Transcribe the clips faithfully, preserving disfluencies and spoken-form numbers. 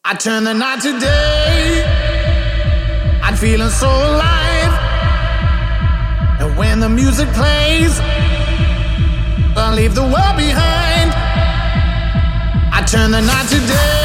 I turn the night to day, I'm feeling so alive. And when the music plays, I leave the world behind. I turn the night to day.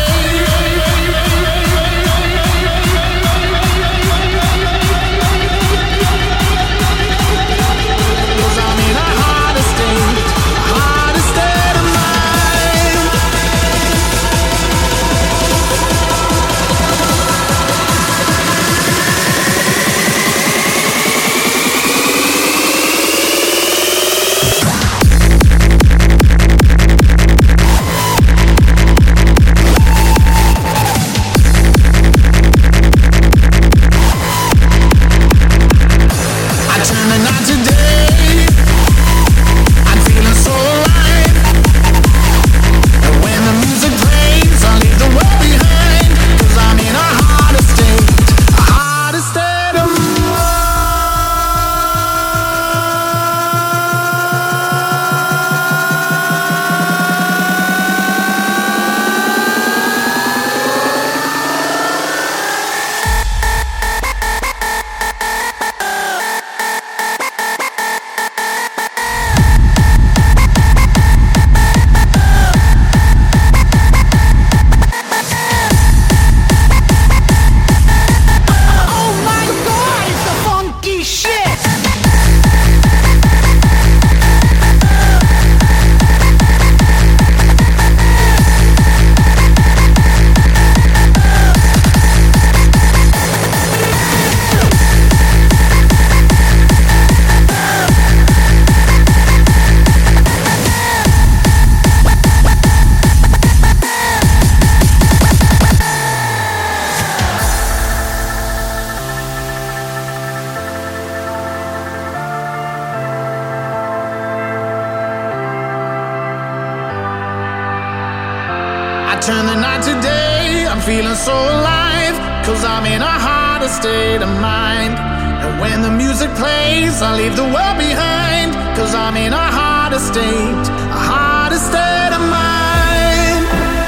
Turn the night to day, I'm feeling so alive, cause I'm in a harder state of mind. And when the music plays, I leave the world behind, cause I'm in a harder state, a harder state of mind.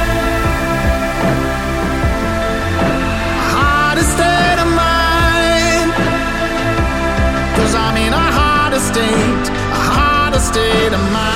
A harder state of mind, cause I'm in a harder state, a harder state of mind.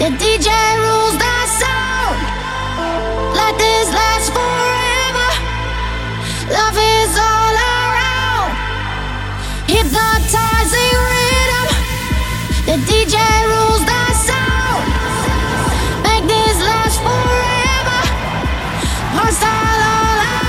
The D J rules the sound. Let this last forever. Love is all around. Hypnotizing rhythm. The D J rules the sound. Make this last forever. Hostile all around.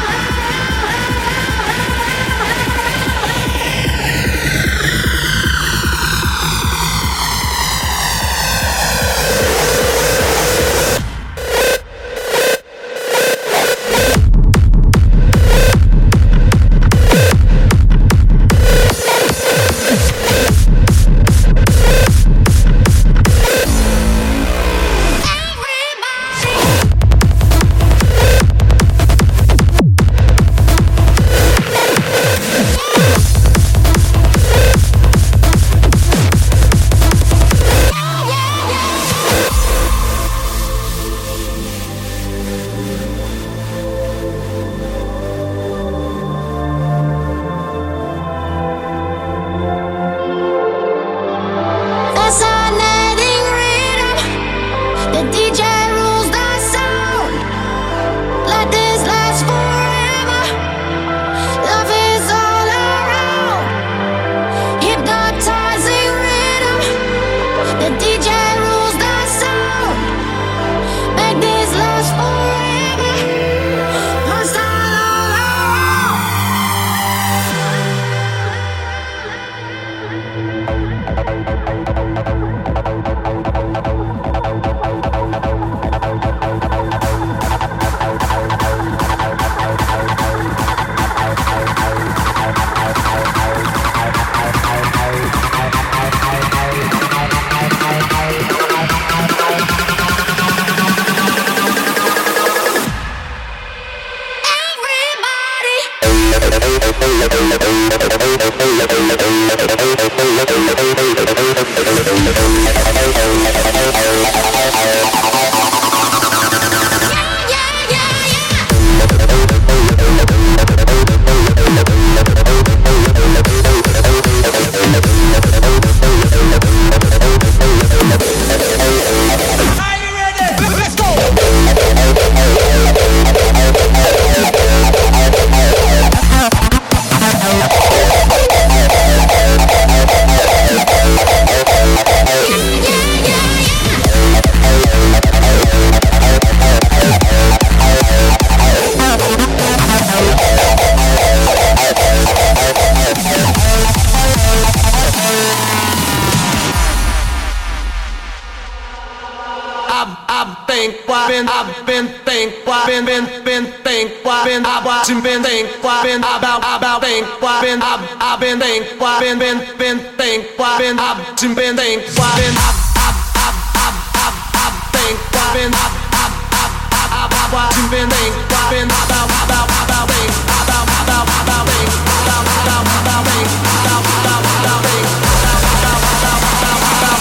I've been think, why been about about think, why been I've I've been think, why been been been think, why been I've been think, why been I've I've I've I've I've think, why been I've I've I've I've I've been think, why been about about about think, about about about think, about about about think, about about about think, about about about about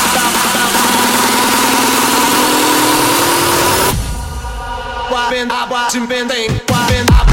about. Why been I've been think, why been I've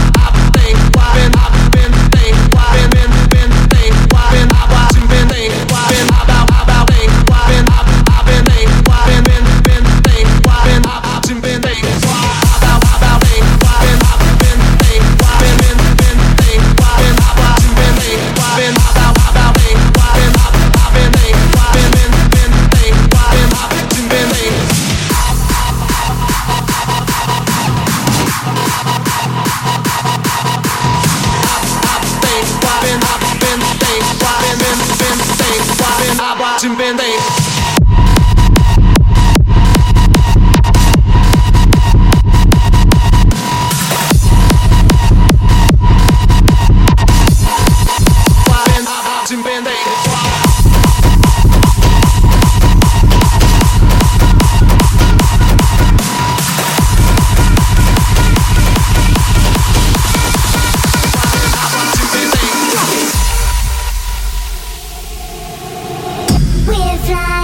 fly.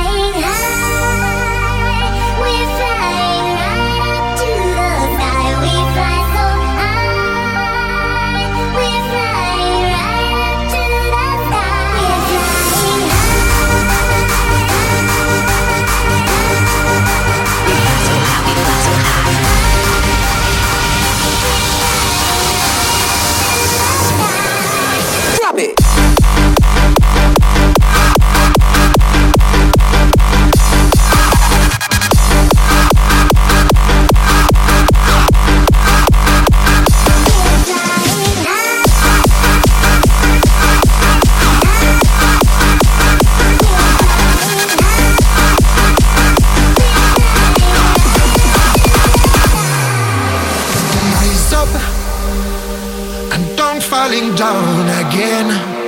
again.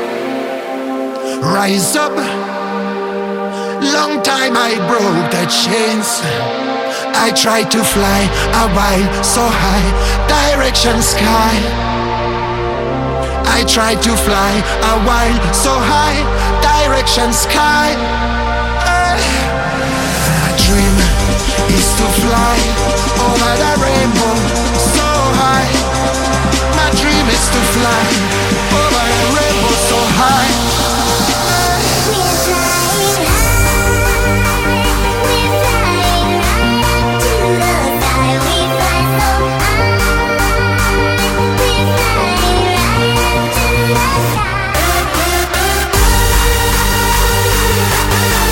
Rise up. Long time I broke the chains. I tried to fly a while so high, direction sky. I tried to fly a while so high, direction sky. My dream is to fly over the rainbow so high. My dream is to fly over the rainbow so high. We're flying high, we're flying right up to the sky.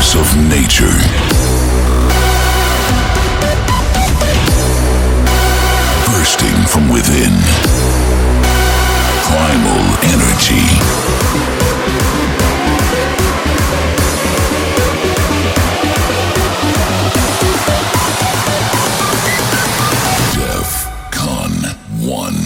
force of nature. Bursting from within. Primal energy. DEFCON one.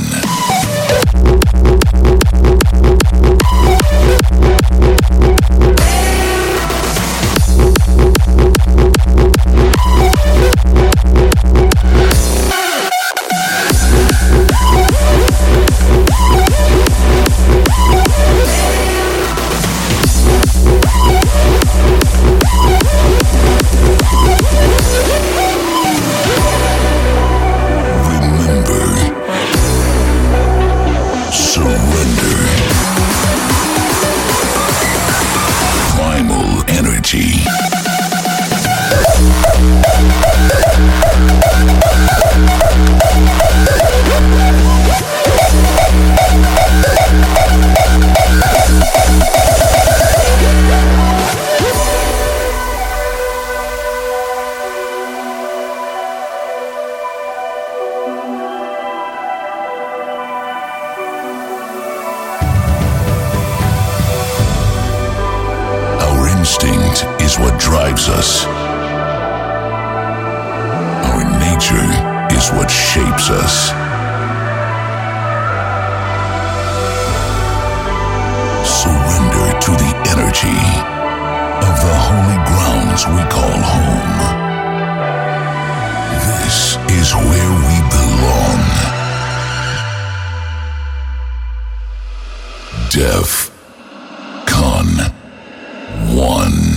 Instinct is what drives us. Our nature is what shapes us. Surrender to the energy of the holy grounds we call home. This is where we belong. DEFCON one.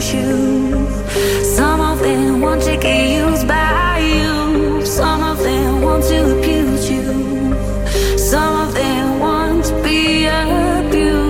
you. Some of them want to get used by you. Some of them want to abuse you. Some of them want to be abused.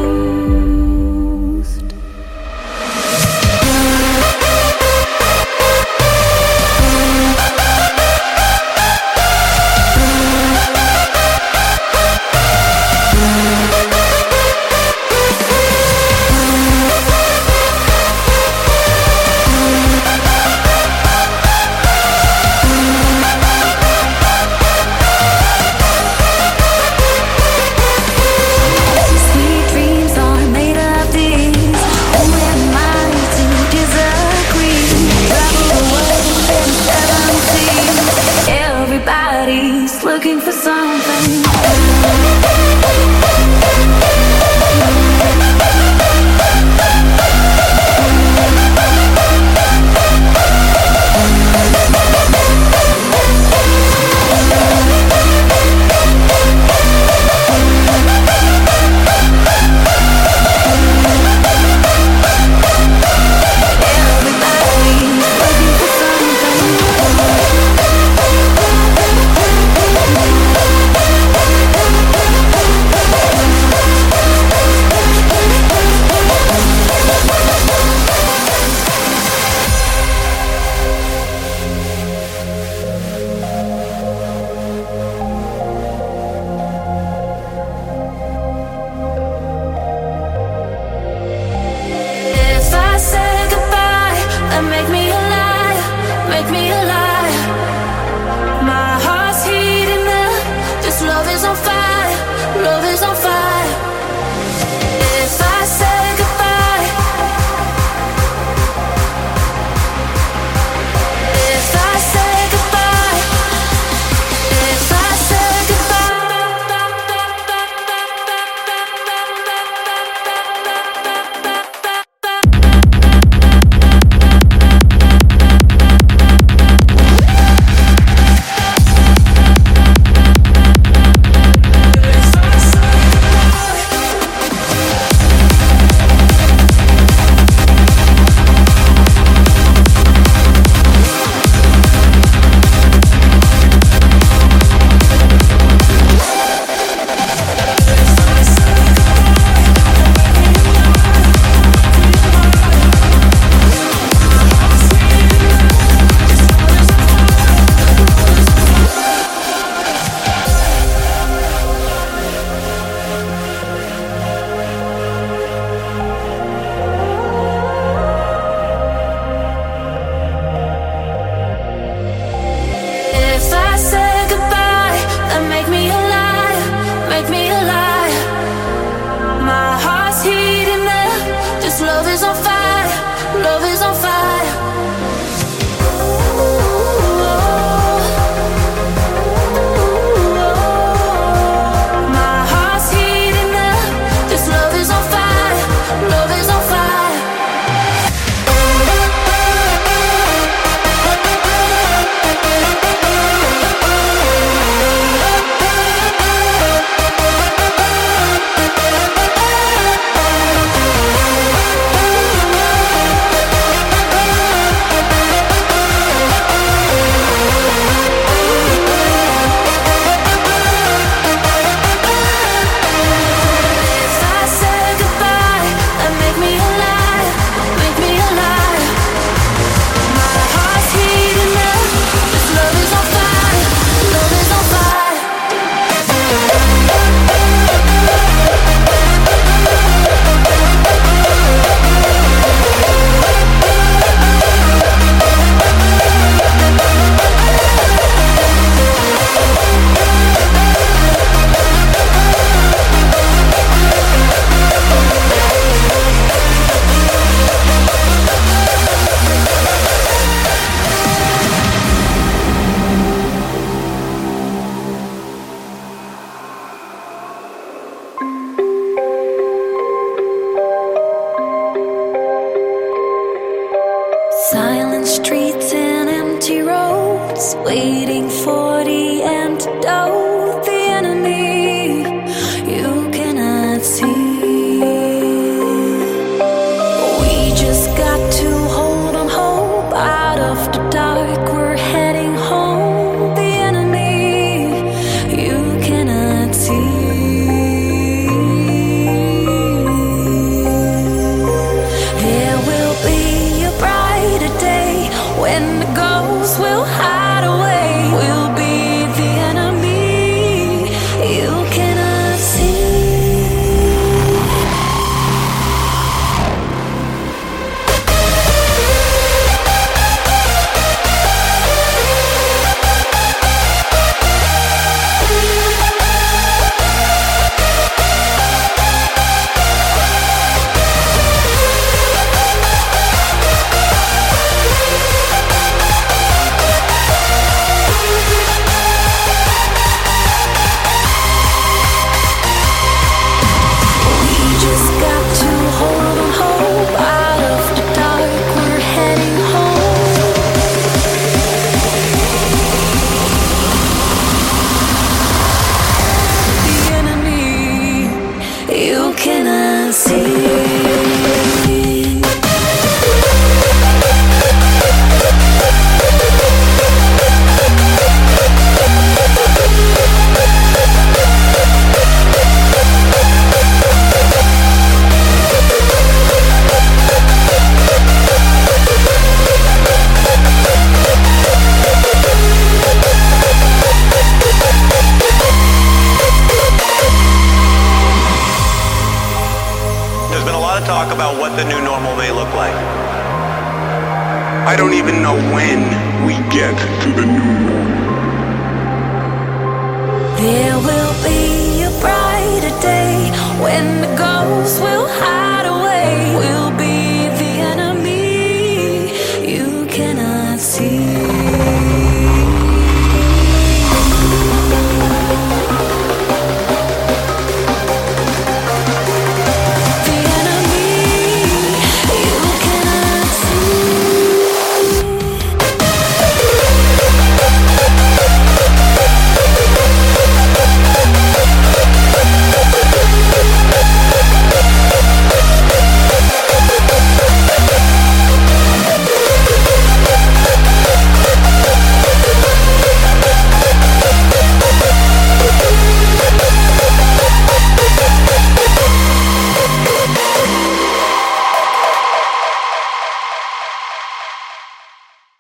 Everybody's looking for something. waiting for the antidote, the enemy you cannot see. We just got to hold you cannot see. Talk about what the new normal may look like. I don't even know when